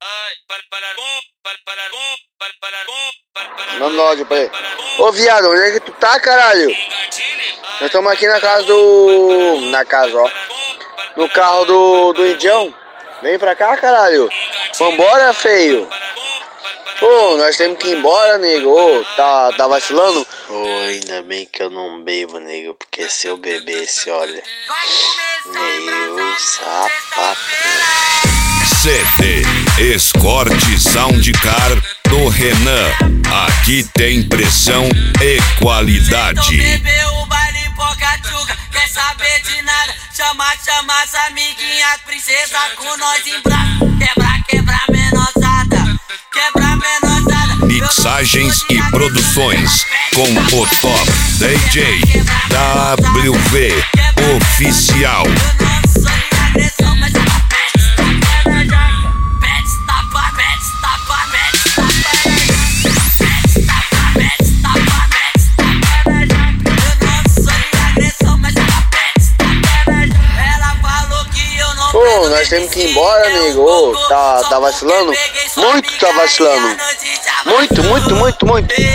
Manda áudio pra ele. Ô viado, onde é que tu tá, caralho? Nós estamos aqui na casa do... Na casa, ó. No carro do Indião. Vem pra cá, caralho. Vambora, feio. Ô, nós temos que ir embora, nego. Ô, tá vacilando? Ô, ainda bem que eu não bebo, nego. Porque se eu bebesse, olha... Meu sapato. CD Escort Soundcar do Renan. Aqui tem pressão e qualidade. Bebeu o baile Pocatuca, quer saber de nada? Chama as amiguinhas, princesa com nós em braço. Quebra menosada, quebra menosada. Mixagens e produções com o top DJ WV Oficial. Ô, nós temos que ir embora, nego. Ô, tá vacilando? Muito tá vacilando. Muito.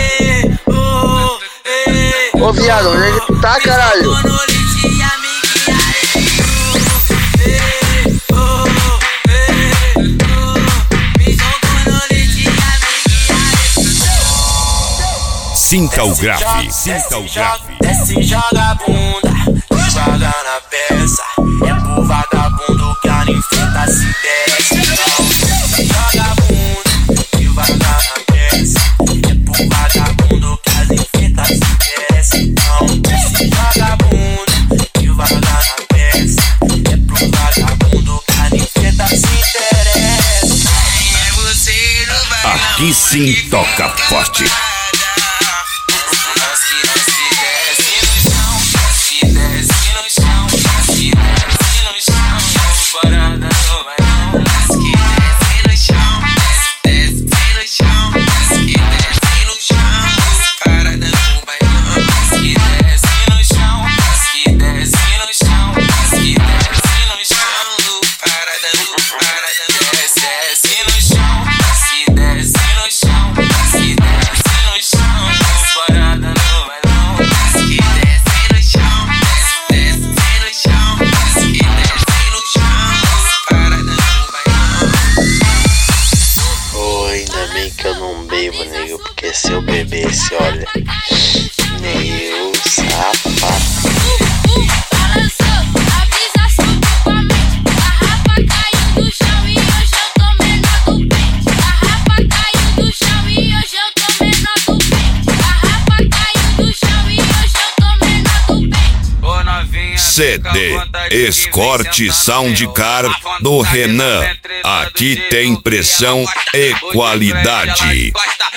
Ô, viado, onde é que tu tá, caralho? Sinta o grave. Desce, joga a bunda, joga na peça. É pro vagabundo que a ninfeta se desce. Desce, joga a bunda, joga na peça. É pro vagabundo que a ninfeta se desce. Desce, joga a bunda, joga na peça. É pro vagabundo que a ninfeta se interessa. Aqui sim toca forte. Porque se eu bebesse, olha, meu sapato. CD Escort Soundcar do Renan. Aqui tem pressão e qualidade.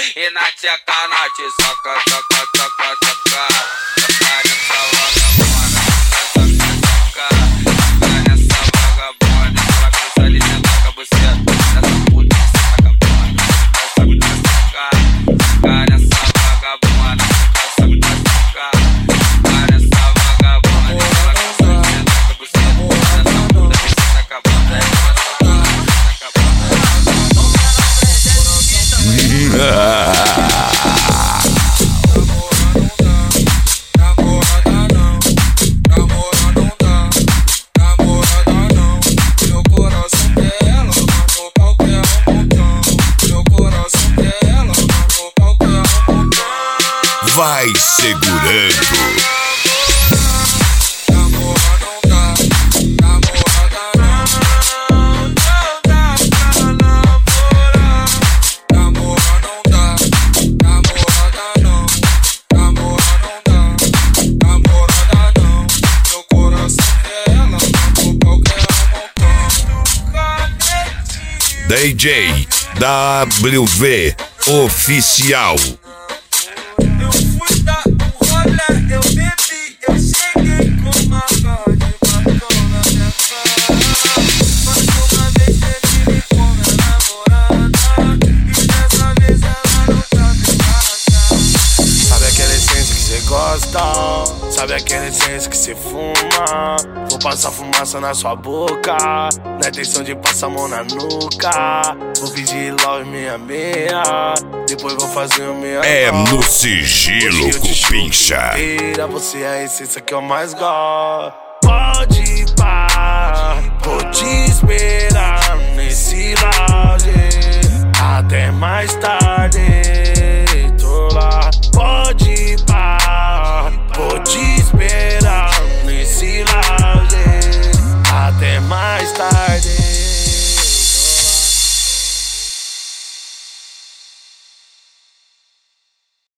Vai segurando. DJ WV Oficial. Eu fui dar um rolê, eu bebi, eu cheguei com uma cara de batom na minha cara. Mais uma vez ele me come a namorada, e dessa vez ela não tá me. Sabe aquela essência que cê gosta? Sabe aquela essência que cê fuma? Vou passar fumaça na sua boca, na intenção de passar a mão na nuca. Vou pedir love meia, depois vou fazer o meia. É no sigilo, Cupincha. Você é a essência que eu mais gosto. Pode ir pá, vou te esperar nesse lounge até mais tarde.